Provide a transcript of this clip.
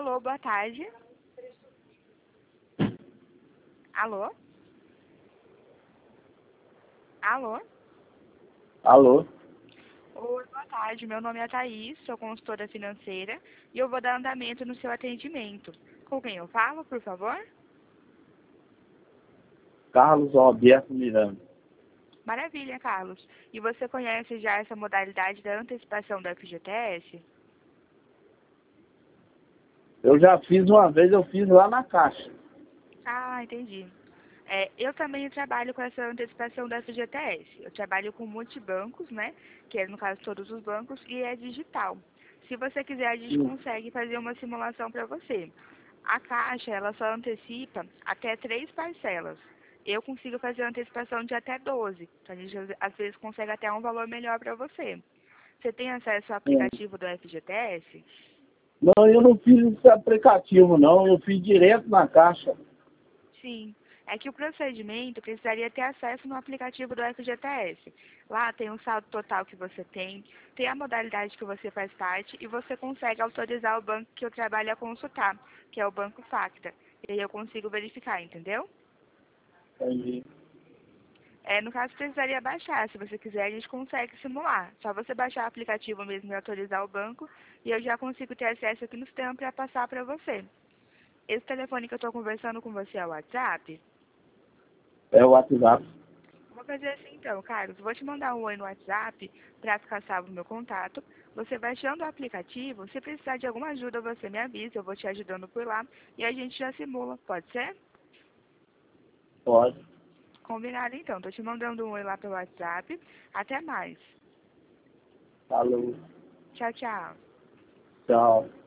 Alô, boa tarde. Alô? Alô? Alô? Oi, boa tarde. Meu nome é Thaís, sou consultora financeira e eu vou dar andamento no seu atendimento. Com quem eu falo, por favor? Carlos Alberto Miranda. Maravilha, Carlos. E você conhece já essa modalidade da antecipação da FGTS? Eu já fiz uma vez, eu fiz lá na Caixa. Ah, entendi. Eu também trabalho com essa antecipação da FGTS. Eu trabalho com multibancos, né? Que é, no caso, todos os bancos, e é digital. Se você quiser, a gente Sim. consegue fazer uma simulação para você. A Caixa, ela só antecipa até 3 parcelas. Eu consigo fazer a antecipação de até 12. Então, a gente, às vezes, consegue até um valor melhor para você. Você tem acesso ao É. aplicativo do FGTS? Não, eu não fiz esse aplicativo, não. Eu fiz direto na Caixa. Sim, é que o procedimento precisaria ter acesso no aplicativo do FGTS. Lá tem o saldo total que você tem a modalidade que você faz parte e você consegue autorizar o banco que eu trabalho a consultar, que é o Banco Facta. E aí eu consigo verificar, entendeu? Entendi. No caso, precisaria baixar. Se você quiser, a gente consegue simular. Só você baixar o aplicativo mesmo e autorizar o banco e eu já consigo ter acesso aqui no sistema para passar para você. Esse telefone que eu estou conversando com você é o WhatsApp? É o WhatsApp. Vou fazer assim então, Carlos. Vou te mandar um oi no WhatsApp para ficar salvo o meu contato. Você baixando o aplicativo, se precisar de alguma ajuda, você me avisa, eu vou te ajudando por lá e a gente já simula, pode ser? Pode. Combinado então, tô te mandando um oi lá pelo WhatsApp. Até mais. Falou. Tchau, tchau. Tchau.